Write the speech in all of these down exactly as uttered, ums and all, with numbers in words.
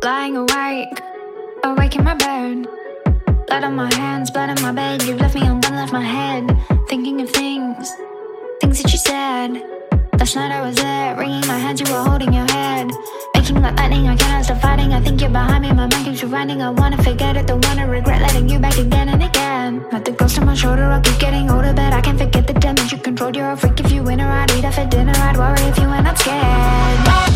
Lying awake, awake in my bed. Blood on my hands, blood on my bed. You've left me undone, left my head thinking of things, things that you said. Last night I was there, wringing my hands, you were holding your head. Making like lightning, I cannot stop fighting. I think you're behind me, my mind keeps rewinding. I wanna forget it, don't wanna regret letting you back again and again. Not the ghost on my shoulder, I'll keep getting older, but I can't forget the damage you controlled. You're a freak if you win, or I'd eat up for dinner. I'd worry if you were not scared.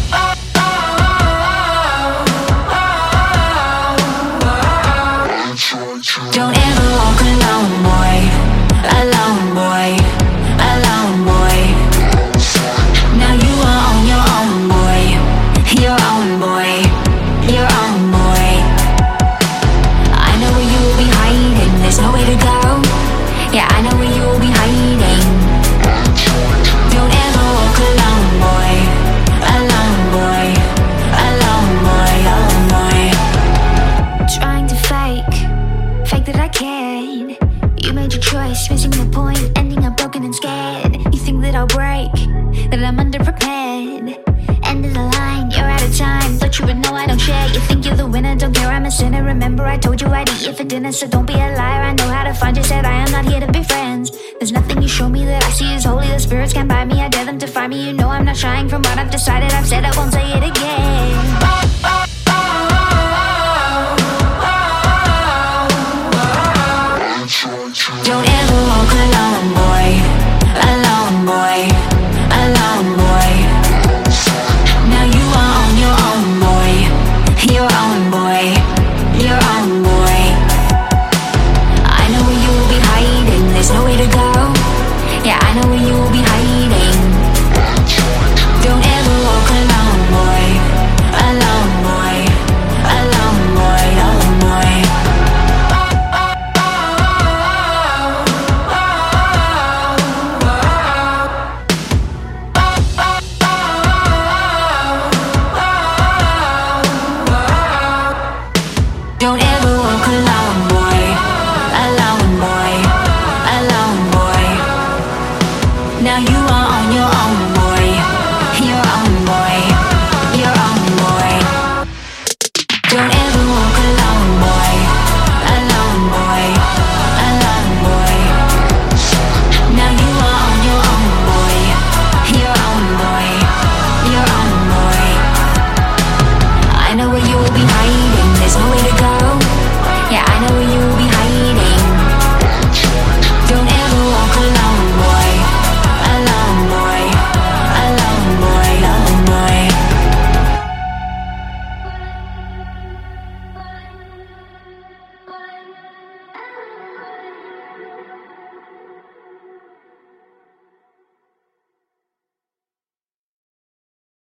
Don't ever walk alone, boy. Alone, boy. Alone, boy. Now you are on your own, boy. Your own, boy. Your own, boy. I know where you will be hiding. There's nowhere to go. Yeah, I know where you will be hiding. Don't ever walk alone, boy. Alone, boy. Alone, boy. Alone, boy. Trying to fake, fake that I cared. You made your choice, missing the point, ending up broken and scared. You think that I'll break, that I'm underprepared. End of the line, you're out of time. Thought you would know I don't share. You think you're the winner, don't care, I'm a sinner. Remember I told you I'd eat you for dinner, so don't be a liar. I know how to find you, said I am not here to be friends. There's nothing you show me that I see is holy. The spirits can't buy me, I dare them to find me. You know I'm not shying from what I've decided. I've said I won't say it again.